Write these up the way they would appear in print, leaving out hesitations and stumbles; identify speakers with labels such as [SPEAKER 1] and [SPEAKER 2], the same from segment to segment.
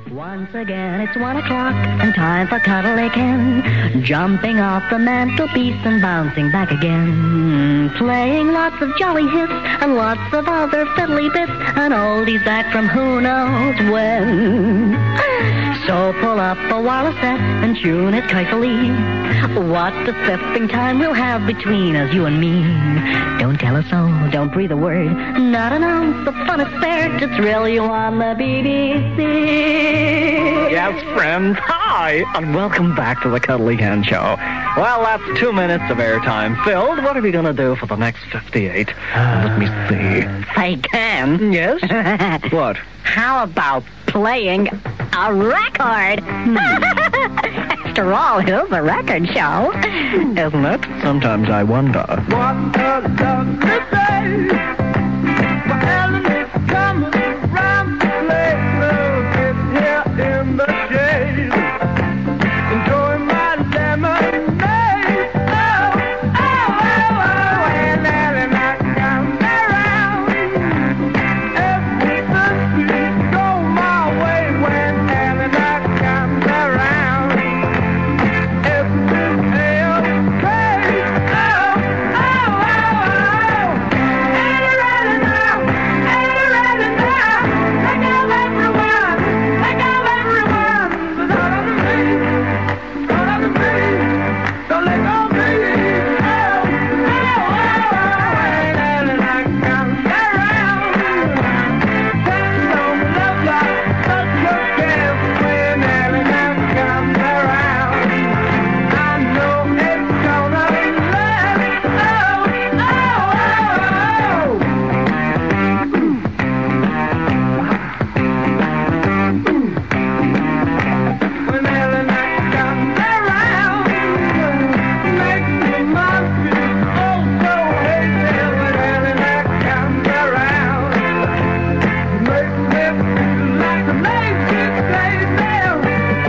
[SPEAKER 1] Once again, it's 1 o'clock, and time for Cuddly Ken. Jumping off the mantelpiece and bouncing back again. Playing lots of jolly hits and lots of other fiddly bits and oldies back from who knows when. So pull up a wireless set and tune it carefully. What a spiffing time we'll have between us, you and me. Don't tell us so, don't breathe a word, not an ounce of fun is spared to thrill you on the BBC.
[SPEAKER 2] Yes, friends, hi, and welcome back to the Cuddly Ken Show. Well, that's 2 minutes of airtime filled. What are we going to do for the next 58? Let me see.
[SPEAKER 1] Say, Ken.
[SPEAKER 2] Yes? What?
[SPEAKER 1] How about playing a record? After all, it is a record show.
[SPEAKER 2] Isn't it? Sometimes I wonder.
[SPEAKER 3] What a lovely day. My Ellen is coming around the place. We'll sit here in the shade. Enjoy my lemonade. Oh, oh, oh, oh. When Ellen comes around, everything go my way. When Ellen comes around, everything else crazy. Oh, oh, oh, oh. Ellen ready now, Ellen ready now. Let go everyone, let go everyone. But all of me, don't let go of me. Oh, oh, oh, oh. When Ellen comes around, there's no love like such a gift. When Ellen comes around, I know it's gonna last. Oh, oh, oh, when Ellen comes around, makes me mind feel oh so hazy. When Ellen comes around, makes me feel like a lazy daisy. Ellen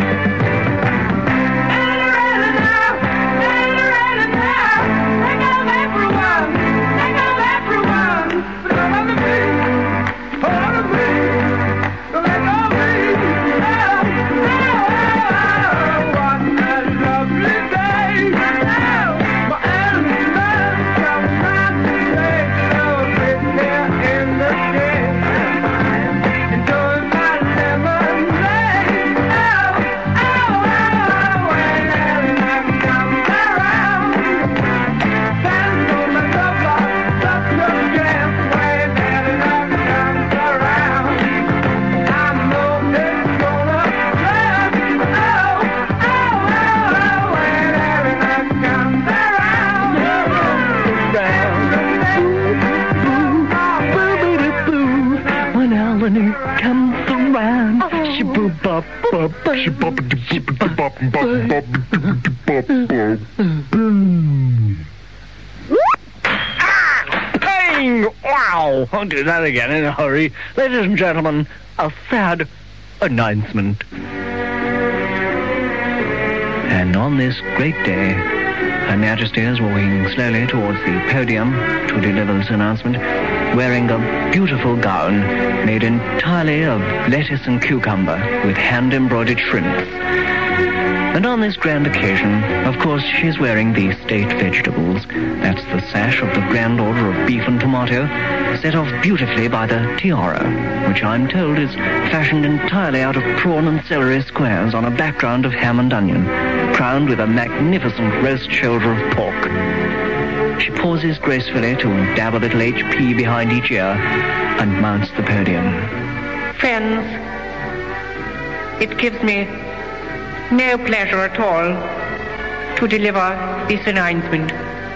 [SPEAKER 3] ready now, take off everyone, but all of me, don't let go of me. Oh, what a lovely day. My Ellen comes round to play. So sit here in the shade, enjoy my lemonade. Oh, oh, oh, when Ellen comes around, there's no love like such a gift. When Ellen comes around, I know it's gonna last. Oh, oh, oh, when Ellen comes around,
[SPEAKER 2] When Ellen comes around, she boop bop bop, she bop bop bop Bang! Wow! I'll do that again in a hurry. Ladies and gentlemen, a sad announcement. And on this great day, Her Majesty is walking slowly towards the podium to deliver this announcement, wearing a beautiful gown made entirely of lettuce and cucumber with hand-embroidered shrimps. And on this grand occasion, of course, she's wearing the state vegetables. That's the sash of the Grand Order of Beef and Tomato, set off beautifully by the tiara, which I'm told is fashioned entirely out of prawn and celery squares on a background of ham and onion, crowned with a magnificent roast shoulder of pork. She pauses gracefully to dab a little HP behind each ear and mounts the podium.
[SPEAKER 4] Friends, it gives me no pleasure at all to deliver this announcement.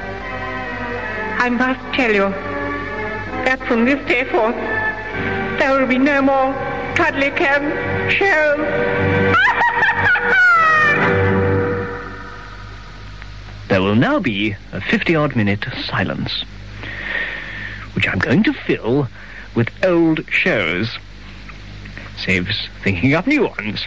[SPEAKER 4] I must tell you that from this day forth, there will be no more Cuddly Ken shows.
[SPEAKER 2] There will now be a 50-odd minute silence, which I'm going to fill with old shows. Saves thinking up new ones.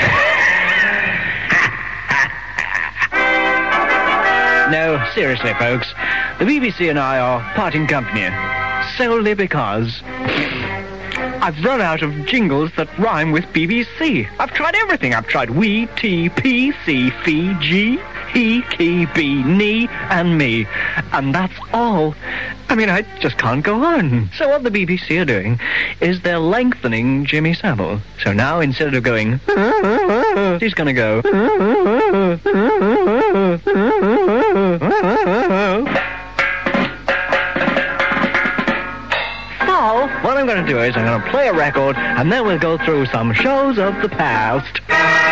[SPEAKER 2] No, seriously, folks, the BBC and I are parting company solely because I've run out of jingles that rhyme with BBC. I've tried everything. I've tried we, T, P, C, F, G, he, key, B, knee, and me. And that's all. I mean, I just can't go on. So what the BBC are doing is they're lengthening Jimmy Savile. So now instead of going, he's going to go. So what I'm going to do is I'm going to play a record and then we'll go through some shows of the past.